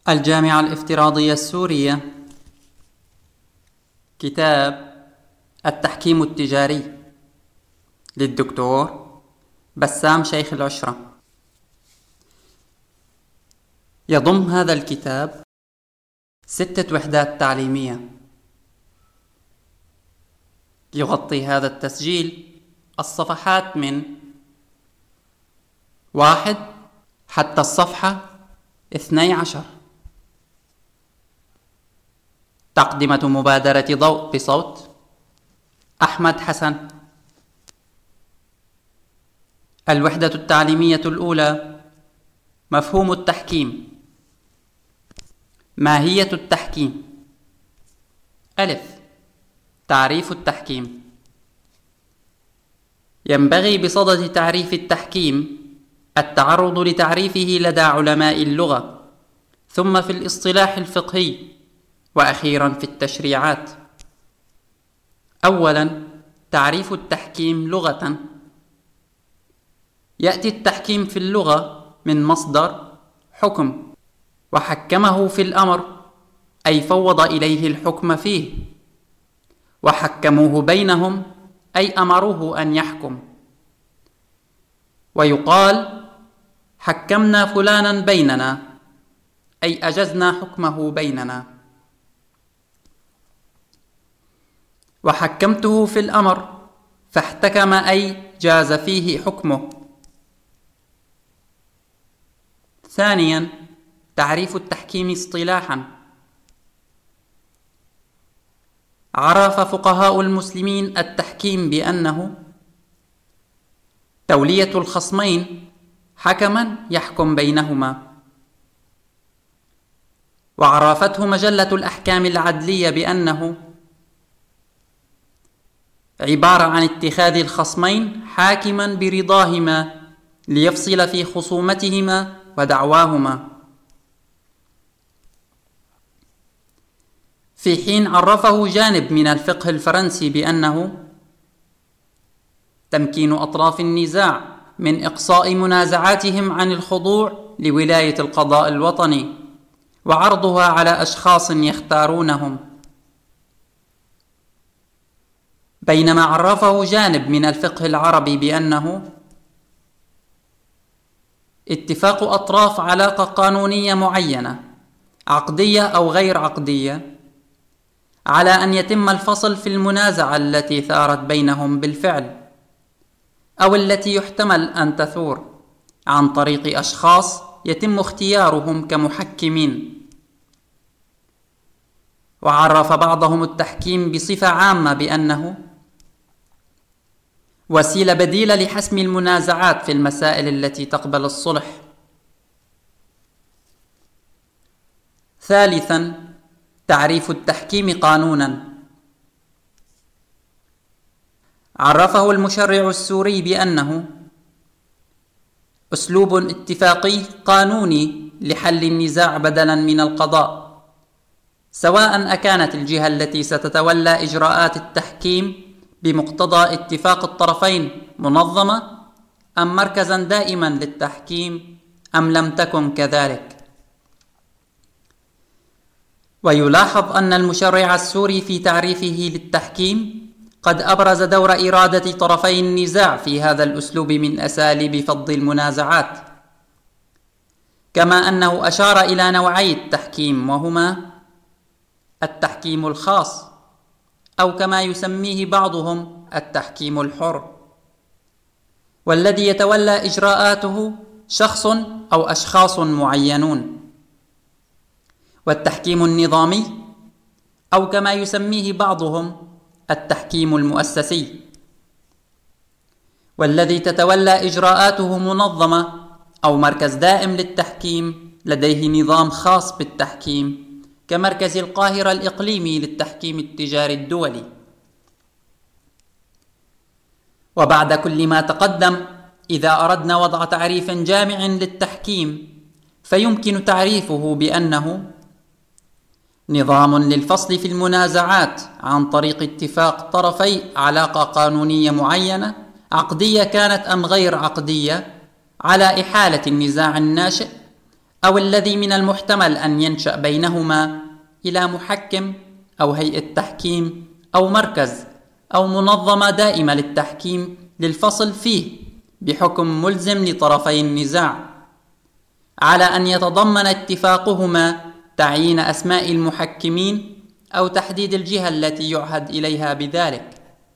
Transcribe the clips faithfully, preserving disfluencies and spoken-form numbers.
الجامعة الافتراضية السورية. كتاب التحكيم التجاري للدكتور بسام شيخ العشرة. يضم هذا الكتاب ستة وحدات تعليمية. يغطي هذا التسجيل الصفحات من واحد حتى الصفحة اثني عشر. تقدمة مبادرة ضوء بصوت أحمد حسن. الوحدة التعليمية الأولى: مفهوم التحكيم. ماهية التحكيم. ألف: تعريف التحكيم. ينبغي بصدد تعريف التحكيم التعرض لتعريفه لدى علماء اللغة، ثم في الاصطلاح الفقهي، وأخيرا في التشريعات. أولا، تعريف التحكيم لغة. يأتي التحكيم في اللغة من مصدر حكم، وحكمه في الأمر أي فوض إليه الحكم فيه، وحكموه بينهم أي أمروه أن يحكم. ويقال حكمنا فلانا بيننا أي أجزنا حكمه بيننا. وحكمته في الأمر فاحتكم أي جاز فيه حكمه. ثانيا، تعريف التحكيم اصطلاحا. عرف فقهاء المسلمين التحكيم بأنه تولية الخصمين حكما يحكم بينهما. وعرفته مجلة الأحكام العدلية بأنه عبارة عن اتخاذ الخصمين حاكما برضاهما ليفصل في خصومتهما ودعواهما. في حين عرفه جانب من الفقه الفرنسي بأنه تمكين أطراف النزاع من إقصاء منازعاتهم عن الخضوع لولاية القضاء الوطني وعرضها على أشخاص يختارونهم. بينما عرفه جانب من الفقه العربي بأنه اتفاق أطراف علاقة قانونية معينة، عقدية أو غير عقدية، على أن يتم الفصل في المنازعة التي ثارت بينهم بالفعل، أو التي يحتمل أن تثور، عن طريق أشخاص يتم اختيارهم كمحكمين. وعرف بعضهم التحكيم بصفة عامة بأنه وسيلة بديلة لحسم المنازعات في المسائل التي تقبل الصلح. ثالثا، تعريف التحكيم قانونا. عرفه المشرع السوري بأنه أسلوب اتفاقي قانوني لحل النزاع بدلا من القضاء، سواء أكانت الجهة التي ستتولى إجراءات التحكيم بمقتضى اتفاق الطرفين منظمة أم مركزا دائما للتحكيم أم لم تكن كذلك. ويلاحظ أن المشرع السوري في تعريفه للتحكيم قد أبرز دور إرادة طرفي النزاع في هذا الأسلوب من أساليب فض المنازعات، كما أنه أشار إلى نوعي التحكيم، وهما التحكيم الخاص، أو كما يسميه بعضهم التحكيم الحر، والذي يتولى إجراءاته شخص أو أشخاص معينون، والتحكيم النظامي، أو كما يسميه بعضهم التحكيم المؤسسي، والذي تتولى إجراءاته منظمة أو مركز دائم للتحكيم لديه نظام خاص بالتحكيم، كمركز القاهرة الإقليمي للتحكيم التجاري الدولي. وبعد كل ما تقدم، إذا أردنا وضع تعريف جامع للتحكيم فيمكن تعريفه بأنه نظام للفصل في المنازعات عن طريق اتفاق طرفي علاقة قانونية معينة، عقدية كانت أم غير عقدية، على إحالة النزاع الناشئ أو الذي من المحتمل أن ينشأ بينهما إلى محكم أو هيئة تحكيم أو مركز أو منظمة دائمة للتحكيم للفصل فيه بحكم ملزم لطرفي النزاع، على أن يتضمن اتفاقهما تعيين أسماء المحكمين أو تحديد الجهة التي يعهد إليها بذلك.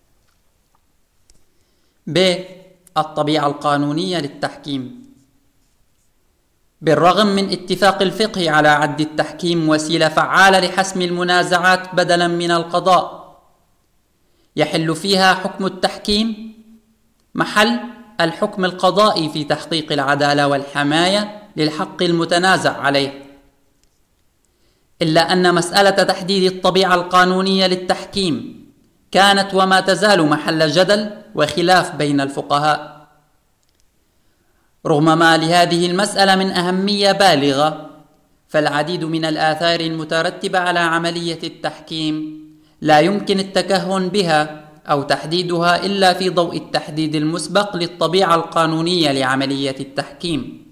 ب. الطبيعة القانونية للتحكيم. بالرغم من اتفاق الفقه على عد التحكيم وسيلة فعالة لحسم المنازعات بدلا من القضاء، يحل فيها حكم التحكيم محل الحكم القضائي في تحقيق العدالة والحماية للحق المتنازع عليه، إلا أن مسألة تحديد الطبيعة القانونية للتحكيم كانت وما تزال محل جدل وخلاف بين الفقهاء، رغم ما لهذه المسألة من أهمية بالغة، فالعديد من الآثار المترتبة على عملية التحكيم لا يمكن التكهن بها أو تحديدها إلا في ضوء التحديد المسبق للطبيعة القانونية لعملية التحكيم.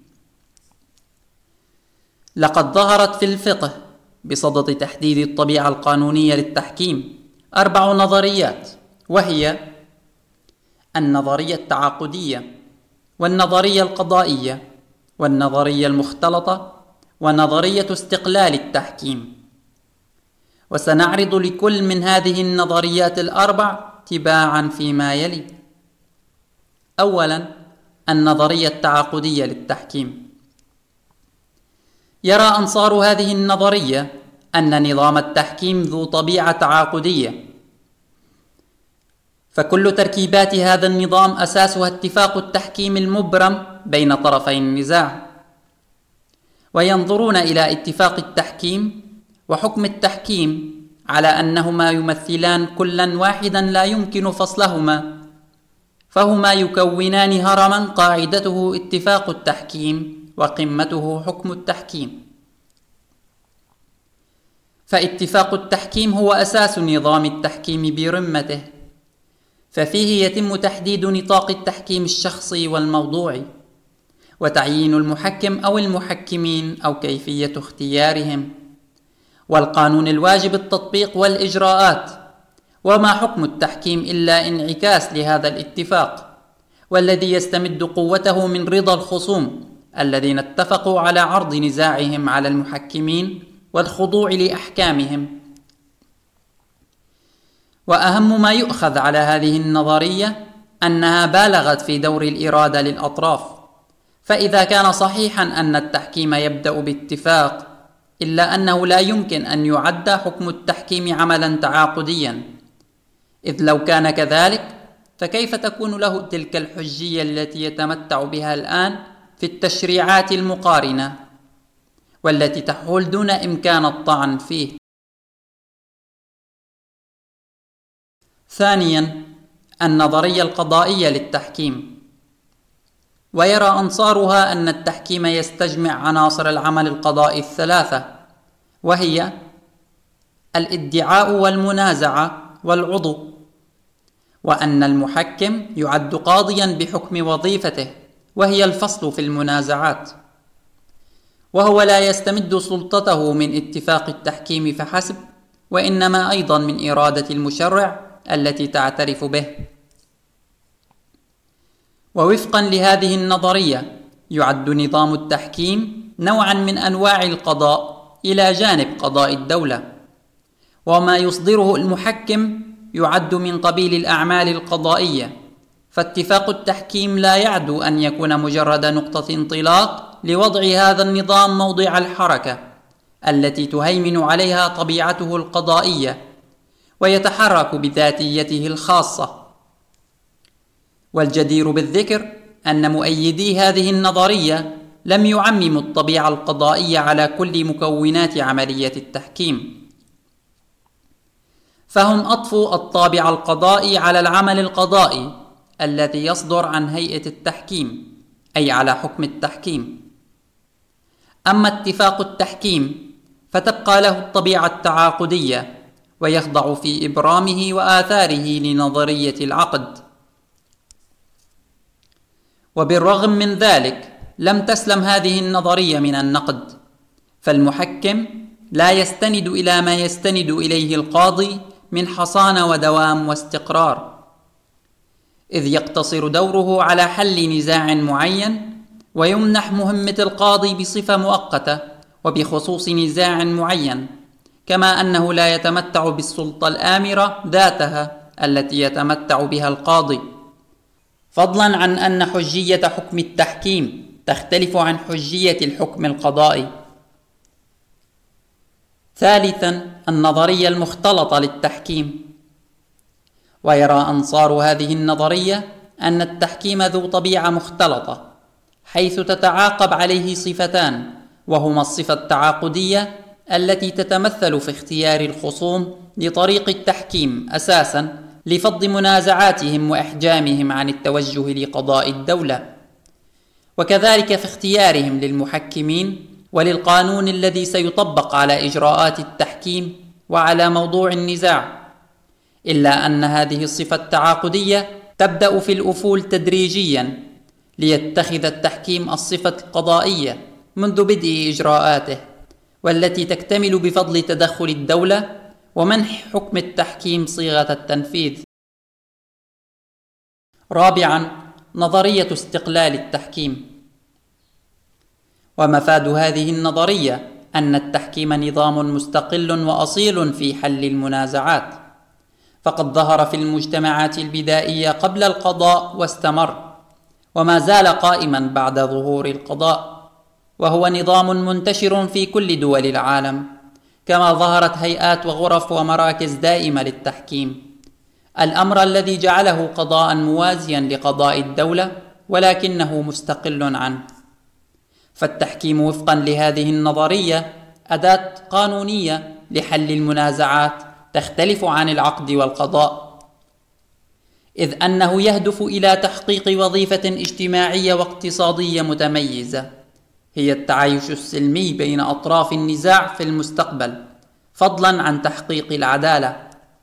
لقد ظهرت في الفقه بصدد تحديد الطبيعة القانونية للتحكيم أربع نظريات، وهي النظرية التعاقدية، والنظرية القضائية، والنظرية المختلطة، ونظرية استقلال التحكيم. وسنعرض لكل من هذه النظريات الأربع تباعا فيما يلي. أولا، النظرية التعاقدية للتحكيم. يرى أنصار هذه النظرية أن نظام التحكيم ذو طبيعة تعاقدية، فكل تركيبات هذا النظام أساسها اتفاق التحكيم المبرم بين طرفي النزاع، وينظرون إلى اتفاق التحكيم وحكم التحكيم على أنهما يمثلان كلا واحدا لا يمكن فصلهما، فهما يكونان هرما قاعدته اتفاق التحكيم وقمته حكم التحكيم. فاتفاق التحكيم هو أساس نظام التحكيم برمته، ففيه يتم تحديد نطاق التحكيم الشخصي والموضوعي، وتعيين المحكم أو المحكمين أو كيفية اختيارهم، والقانون الواجب التطبيق والإجراءات. وما حكم التحكيم إلا انعكاس لهذا الاتفاق، والذي يستمد قوته من رضا الخصوم الذين اتفقوا على عرض نزاعهم على المحكمين والخضوع لأحكامهم. وأهم ما يؤخذ على هذه النظرية أنها بالغت في دور الإرادة للأطراف، فإذا كان صحيحا أن التحكيم يبدأ باتفاق، إلا أنه لا يمكن أن يعد حكم التحكيم عملا تعاقديا، إذ لو كان كذلك فكيف تكون له تلك الحجية التي يتمتع بها الآن في التشريعات المقارنة، والتي تحول دون إمكان الطعن فيه. ثانيا، النظرية القضائية للتحكيم. ويرى أنصارها أن التحكيم يستجمع عناصر العمل القضائي الثلاثة، وهي الادعاء والمنازعة والعضو، وأن المحكم يعد قاضيا بحكم وظيفته وهي الفصل في المنازعات، وهو لا يستمد سلطته من اتفاق التحكيم فحسب، وإنما أيضا من إرادة المشرع التي تعترف به. ووفقا لهذه النظرية يعد نظام التحكيم نوعا من أنواع القضاء إلى جانب قضاء الدولة، وما يصدره المحكم يعد من قبيل الأعمال القضائية، فاتفاق التحكيم لا يعدو أن يكون مجرد نقطة انطلاق لوضع هذا النظام موضع الحركة التي تهيمن عليها طبيعته القضائية ويتحرك بذاتيته الخاصة. والجدير بالذكر أن مؤيدي هذه النظرية لم يعمموا الطبيعة القضائية على كل مكونات عملية التحكيم، فهم أضفوا الطابع القضائي على العمل القضائي الذي يصدر عن هيئة التحكيم، أي على حكم التحكيم. أما اتفاق التحكيم فتبقى له الطبيعة التعاقدية، ويخضع في إبرامه وآثاره لنظرية العقد. وبالرغم من ذلك لم تسلم هذه النظرية من النقد، فالمحكم لا يستند إلى ما يستند إليه القاضي من حصانة ودوام واستقرار، إذ يقتصر دوره على حل نزاع معين، ويمنح مهمة القاضي بصفة مؤقتة وبخصوص نزاع معين، كما أنه لا يتمتع بالسلطة الآمرة ذاتها التي يتمتع بها القاضي، فضلا عن أن حجية حكم التحكيم تختلف عن حجية الحكم القضائي. ثالثا، النظرية المختلطة للتحكيم. ويرى أنصار هذه النظرية أن التحكيم ذو طبيعة مختلطة، حيث تتعاقب عليه صفتان، وهما الصفة التعاقدية التي تتمثل في اختيار الخصوم لطريق التحكيم أساسا لفض منازعاتهم وإحجامهم عن التوجه لقضاء الدولة، وكذلك في اختيارهم للمحكمين وللقانون الذي سيطبق على إجراءات التحكيم وعلى موضوع النزاع، إلا أن هذه الصفة التعاقدية تبدأ في الأفول تدريجيا ليتخذ التحكيم الصفة القضائية منذ بدء إجراءاته، والتي تكتمل بفضل تدخل الدولة ومنح حكم التحكيم صيغة التنفيذ. رابعا، نظرية استقلال التحكيم. ومفاد هذه النظرية أن التحكيم نظام مستقل وأصيل في حل المنازعات، فقد ظهر في المجتمعات البدائية قبل القضاء واستمر، وما زال قائما بعد ظهور القضاء، وهو نظام منتشر في كل دول العالم، كما ظهرت هيئات وغرف ومراكز دائمة للتحكيم، الأمر الذي جعله قضاء موازيا لقضاء الدولة ولكنه مستقل عنه. فالتحكيم وفقا لهذه النظرية أداة قانونية لحل المنازعات تختلف عن العقد والقضاء، إذ أنه يهدف إلى تحقيق وظيفة اجتماعية واقتصادية متميزة، هي التعايش السلمي بين أطراف النزاع في المستقبل، فضلا عن تحقيق العدالة.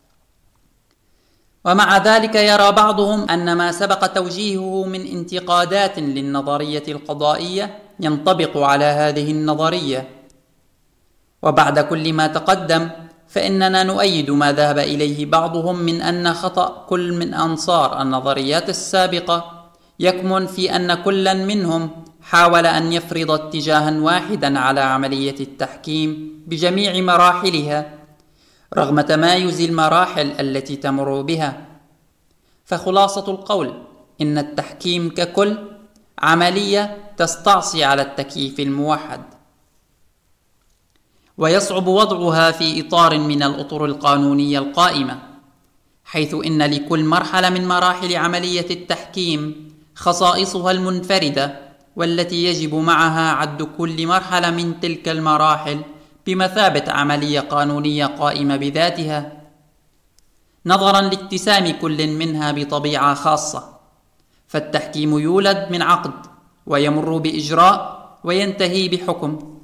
ومع ذلك يرى بعضهم أن ما سبق توجيهه من انتقادات للنظرية القضائية ينطبق على هذه النظرية. وبعد كل ما تقدم، فإننا نؤيد ما ذهب إليه بعضهم من أن خطأ كل من أنصار النظريات السابقة يكمن في أن كلا منهم حاول أن يفرض اتجاها واحدا على عملية التحكيم بجميع مراحلها رغم تمايز المراحل التي تمر بها. فخلاصة القول إن التحكيم ككل عملية تستعصي على التكييف الموحد، ويصعب وضعها في إطار من الأطر القانونية القائمة، حيث إن لكل مرحلة من مراحل عملية التحكيم خصائصها المنفردة، والتي يجب معها عد كل مرحلة من تلك المراحل بمثابة عملية قانونية قائمة بذاتها، نظرا لاتسام كل منها بطبيعة خاصة. فالتحكيم يولد من عقد، ويمر بإجراء، وينتهي بحكم.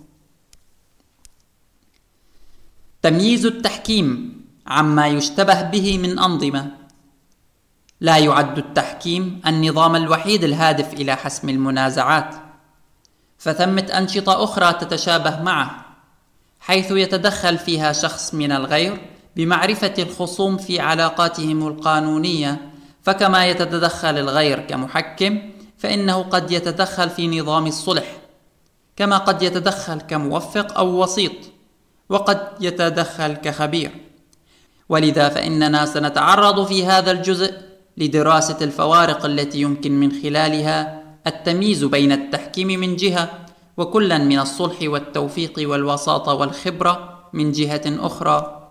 تمييز التحكيم عما يشتبه به من أنظمة. لا يعد التحكيم النظام الوحيد الهادف إلى حسم المنازعات، فثمة أنشطة أخرى تتشابه معه، حيث يتدخل فيها شخص من الغير بمعرفة الخصوم في علاقاتهم القانونية. فكما يتدخل الغير كمحكم، فإنه قد يتدخل في نظام الصلح، كما قد يتدخل كموفق أو وسيط، وقد يتدخل كخبير. ولذا فإننا سنتعرض في هذا الجزء لدراسة الفوارق التي يمكن من خلالها التمييز بين التحكيم من جهة، وكلا من الصلح والتوفيق والوساطة والخبرة من جهة أخرى.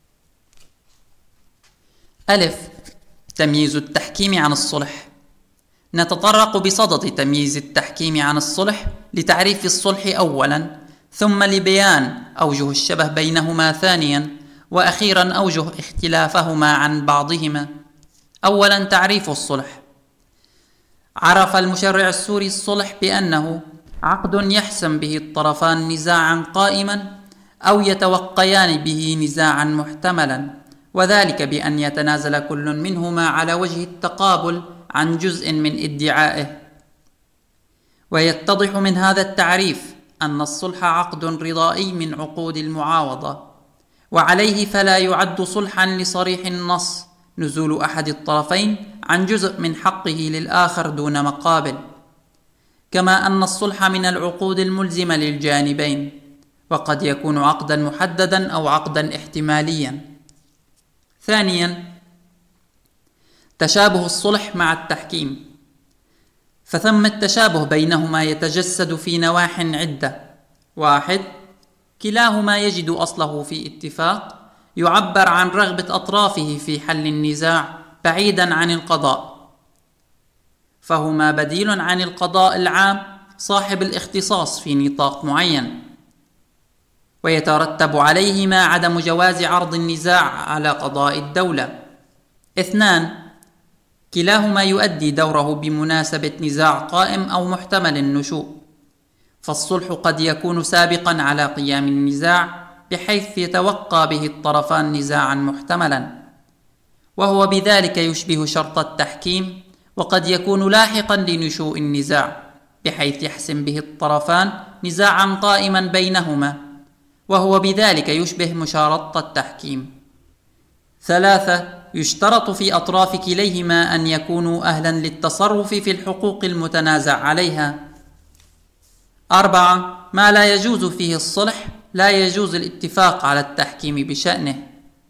ألف، تمييز التحكيم عن الصلح. نتطرق بصدد تمييز التحكيم عن الصلح لتعريف الصلح أولا، ثم لبيان أوجه الشبه بينهما ثانيا، وأخيرا أوجه اختلافهما عن بعضهما. أولا، تعريف الصلح. عرف المشرع السوري الصلح بأنه عقد يحسم به الطرفان نزاعا قائما أو يتوقيان به نزاعا محتملا، وذلك بأن يتنازل كل منهما على وجه التقابل عن جزء من ادعائه. ويتضح من هذا التعريف أن الصلح عقد رضائي من عقود المعاوضة، وعليه فلا يعد صلحا لصريح النص نزول أحد الطرفين عن جزء من حقه للآخر دون مقابل، كما أن الصلح من العقود الملزمة للجانبين، وقد يكون عقدا محددا أو عقدا احتماليا. ثانيا، تشابه الصلح مع التحكيم، فثم التشابه بينهما يتجسد في نواح عدة. واحد، كلاهما يجد أصله في اتفاق يعبر عن رغبة أطرافه في حل النزاع بعيدا عن القضاء، فهما بديل عن القضاء العام صاحب الاختصاص في نطاق معين، ويترتب عليهما عدم جواز عرض النزاع على قضاء الدولة. اثنان، كلاهما يؤدي دوره بمناسبة نزاع قائم أو محتمل النشوء، فالصلح قد يكون سابقا على قيام النزاع بحيث يتوقع به الطرفان نزاعا محتملا، وهو بذلك يشبه شرط التحكيم، وقد يكون لاحقا لنشوء النزاع بحيث يحسم به الطرفان نزاعا قائما بينهما، وهو بذلك يشبه مشارطة التحكيم. ثلاثة، يشترط في أطراف كليهما أن يكونوا أهلا للتصرف في الحقوق المتنازع عليها. أربعة، ما لا يجوز فيه الصلح لا يجوز الاتفاق على التحكيم بشأنه.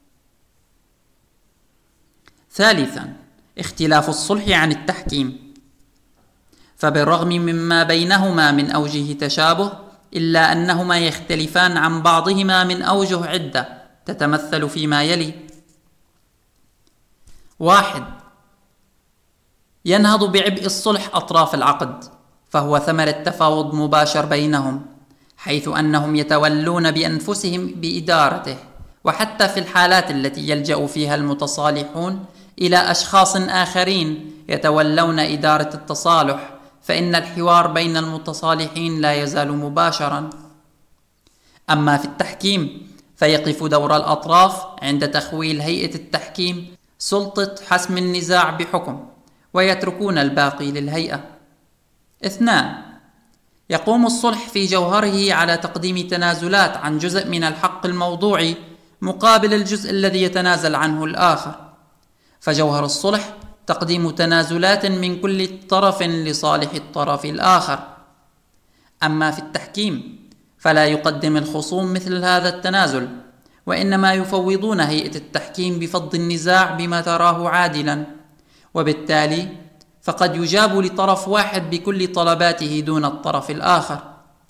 ثالثا، اختلاف الصلح عن التحكيم، فبالرغم مما بينهما من أوجه تشابه إلا أنهما يختلفان عن بعضهما من أوجه عدة تتمثل فيما يلي. واحد، ينهض بعبء الصلح أطراف العقد، فهو ثمرة تفاوض مباشر بينهم، حيث أنهم يتولون بأنفسهم بإدارته، وحتى في الحالات التي يلجأ فيها المتصالحون إلى أشخاص آخرين يتولون إدارة التصالح، فإن الحوار بين المتصالحين لا يزال مباشرا. أما في التحكيم فيقف دور الأطراف عند تخويل هيئة التحكيم سلطة حسم النزاع بحكم، ويتركون الباقي للهيئة. اثنان، يقوم الصلح في جوهره على تقديم تنازلات عن جزء من الحق الموضوعي مقابل الجزء الذي يتنازل عنه الآخر، فجوهر الصلح تقديم تنازلات من كل طرف لصالح الطرف الآخر. أما في التحكيم فلا يقدم الخصوم مثل هذا التنازل، وإنما يفوضون هيئة التحكيم بفض النزاع بما تراه عادلا، وبالتالي فقد يجاب لطرف واحد بكل طلباته دون الطرف الآخر.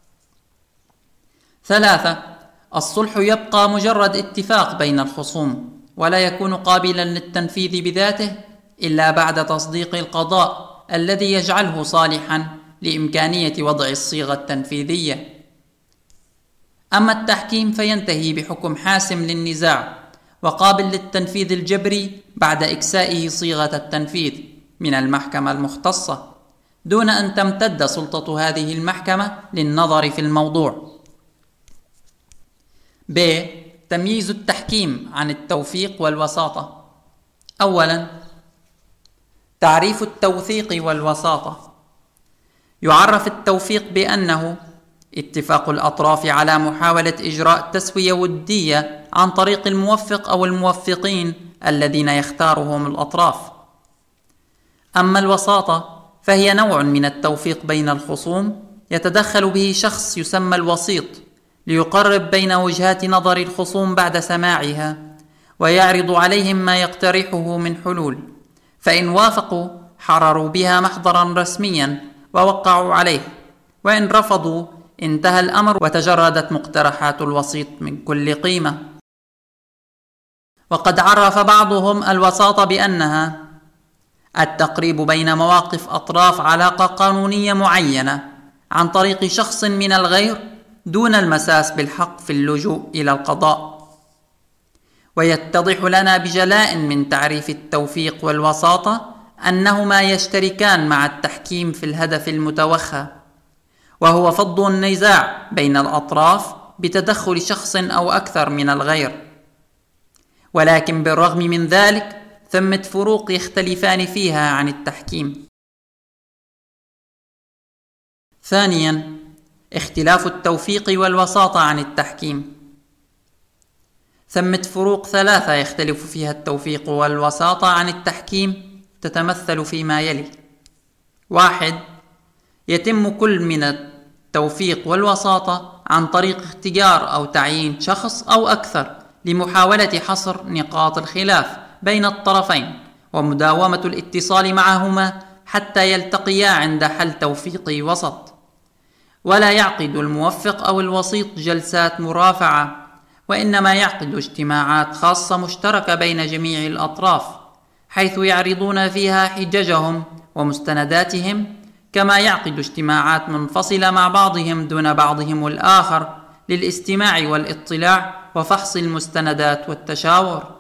ثلاثة، الصلح يبقى مجرد اتفاق بين الخصوم، ولا يكون قابلا للتنفيذ بذاته إلا بعد تصديق القضاء الذي يجعله صالحا لإمكانية وضع الصيغة التنفيذية. أما التحكيم فينتهي بحكم حاسم للنزاع وقابل للتنفيذ الجبري بعد إكسائه صيغة التنفيذ من المحكمة المختصة، دون أن تمتد سلطة هذه المحكمة للنظر في الموضوع. ب. تمييز التحكيم عن التوثيق والوساطة. أولا، تعريف التوثيق والوساطة. يعرف التوثيق بأنه اتفاق الأطراف على محاولة إجراء تسوية ودية عن طريق الموفق أو الموفقين الذين يختارهم الأطراف. أما الوساطة فهي نوع من التوفيق بين الخصوم يتدخل به شخص يسمى الوسيط ليقرب بين وجهات نظر الخصوم بعد سماعها، ويعرض عليهم ما يقترحه من حلول، فإن وافقوا حرروا بها محضرا رسميا ووقعوا عليه، وإن رفضوا انتهى الأمر وتجردت مقترحات الوسيط من كل قيمة. وقد عرف بعضهم الوساطة بأنها التقريب بين مواقف أطراف علاقة قانونية معينة عن طريق شخص من الغير دون المساس بالحق في اللجوء إلى القضاء. ويتضح لنا بجلاء من تعريف التوفيق والوساطة أنهما يشتركان مع التحكيم في الهدف المتوخى، وهو فض النزاع بين الأطراف بتدخل شخص أو أكثر من الغير. ولكن بالرغم من ذلك ثمة فروق يختلفان فيها عن التحكيم. ثانيا، اختلاف التوفيق والوساطة عن التحكيم. ثمة فروق ثلاثة يختلف فيها التوفيق والوساطة عن التحكيم، تتمثل فيما يلي: واحد، يتم كل من التوفيق والوساطة عن طريق اختيار أو تعيين شخص أو أكثر لمحاولة حصر نقاط الخلاف بين الطرفين ومداومة الاتصال معهما حتى يلتقيا عند حل توفيقي وسط. ولا يعقد الموفق أو الوسيط جلسات مرافعة، وإنما يعقد اجتماعات خاصة مشتركة بين جميع الأطراف، حيث يعرضون فيها حججهم ومستنداتهم، كما يعقد اجتماعات منفصلة مع بعضهم دون بعضهم الآخر للاستماع والاطلاع وفحص المستندات والتشاور.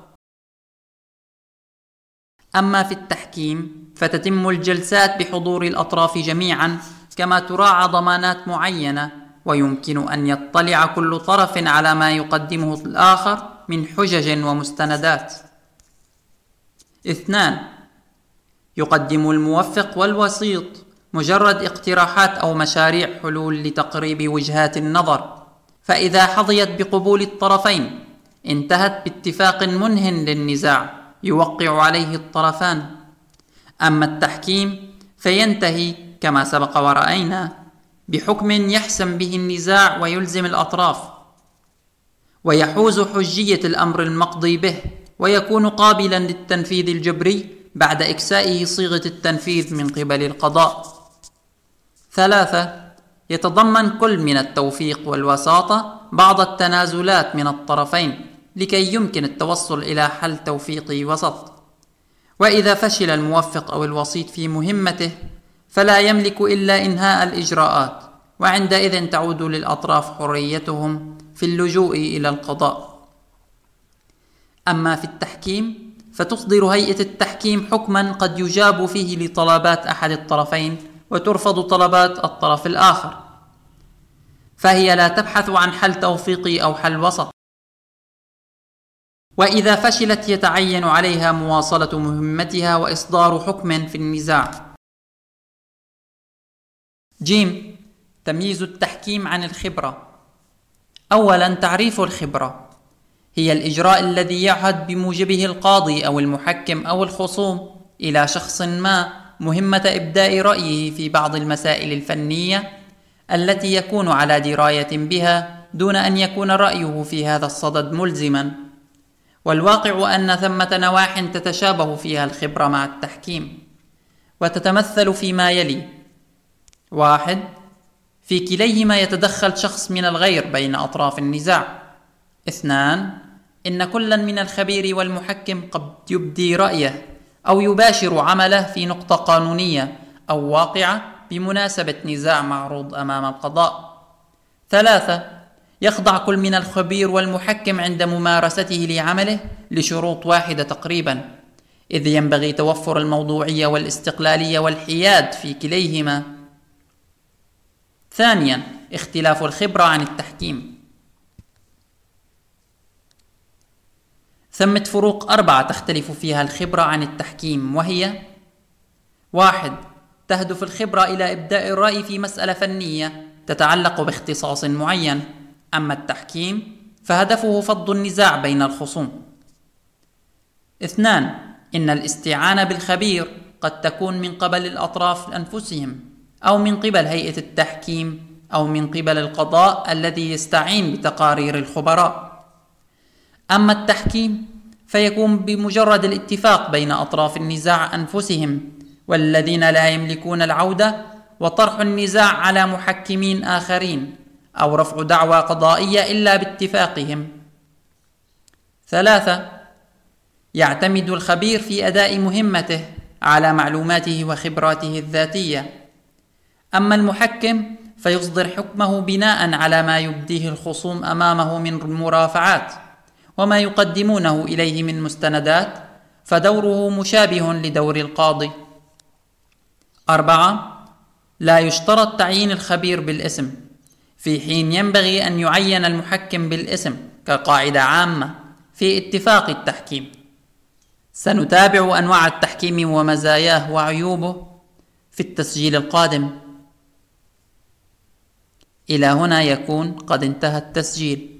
أما في التحكيم فتتم الجلسات بحضور الأطراف جميعا، كما تراعى ضمانات معينة، ويمكن أن يطلع كل طرف على ما يقدمه الآخر من حجج ومستندات. اثنان، يقدم الموفق والوسيط مجرد اقتراحات أو مشاريع حلول لتقريب وجهات النظر، فإذا حظيت بقبول الطرفين انتهت باتفاق منه للنزاع يوقع عليه الطرفان. أما التحكيم فينتهي كما سبق ورأينا بحكم يحسم به النزاع ويلزم الأطراف، ويحوز حجية الأمر المقضي به، ويكون قابلا للتنفيذ الجبري بعد إكسائه صيغة التنفيذ من قبل القضاء. ثلاثة، يتضمن كل من التوفيق والوساطة بعض التنازلات من الطرفين لكي يمكن التوصل إلى حل توفيقي وسط. وإذا فشل الموفق أو الوسيط في مهمته فلا يملك إلا إنهاء الإجراءات، وعندئذ تعود للأطراف حريتهم في اللجوء إلى القضاء. أما في التحكيم فتصدر هيئة التحكيم حكما قد يجاب فيه لطلبات أحد الطرفين وترفض طلبات الطرف الآخر، فهي لا تبحث عن حل توفيقي أو حل وسط. وإذا فشلت يتعين عليها مواصلة مهمتها وإصدار حكم في النزاع. جيم، تمييز التحكيم عن الخبرة. أولا، تعريف الخبرة هي الإجراء الذي يعهد بموجبه القاضي أو المحكم أو الخصوم إلى شخص ما مهمة إبداء رأيه في بعض المسائل الفنية التي يكون على دراية بها دون أن يكون رأيه في هذا الصدد ملزما. والواقع أن ثمة نواح تتشابه فيها الخبرة مع التحكيم، وتتمثل فيما يلي: واحد، في كليهما يتدخل شخص من الغير بين أطراف النزاع. اثنان، إن كلا من الخبير والمحكم قد يبدي رأيه أو يباشر عمله في نقطة قانونية أو واقعة بمناسبة نزاع معروض أمام القضاء. ثلاثة، يخضع كل من الخبير والمحكم عند ممارسته لعمله لشروط واحدة تقريبا، إذ ينبغي توفر الموضوعية والاستقلالية والحياد في كليهما. ثانيا، اختلاف الخبرة عن التحكيم. ثمة فروق أربعة تختلف فيها الخبرة عن التحكيم، وهي: واحد، تهدف الخبرة إلى إبداء الرأي في مسألة فنية تتعلق باختصاص معين، أما التحكيم فهدفه فض النزاع بين الخصوم. اثنان، إن الاستعانة بالخبير قد تكون من قبل الأطراف أنفسهم، أو من قبل هيئة التحكيم، أو من قبل القضاء الذي يستعين بتقارير الخبراء. أما التحكيم فيكون بمجرد الاتفاق بين أطراف النزاع أنفسهم والذين لا يملكون العودة، وطرح النزاع على محكمين آخرين، أو رفع دعوى قضائية إلا باتفاقهم. ثلاثة، يعتمد الخبير في أداء مهمته على معلوماته وخبراته الذاتية، أما المحكم فيصدر حكمه بناء على ما يبديه الخصوم أمامه من مرافعات وما يقدمونه إليه من مستندات، فدوره مشابه لدور القاضي. أربعة، لا يشترط تعيين الخبير بالاسم، في حين ينبغي أن يعين المحكم بالاسم كقاعدة عامة في اتفاق التحكيم. سنتابع أنواع التحكيم ومزاياه وعيوبه في التسجيل القادم. إلى هنا يكون قد انتهى التسجيل.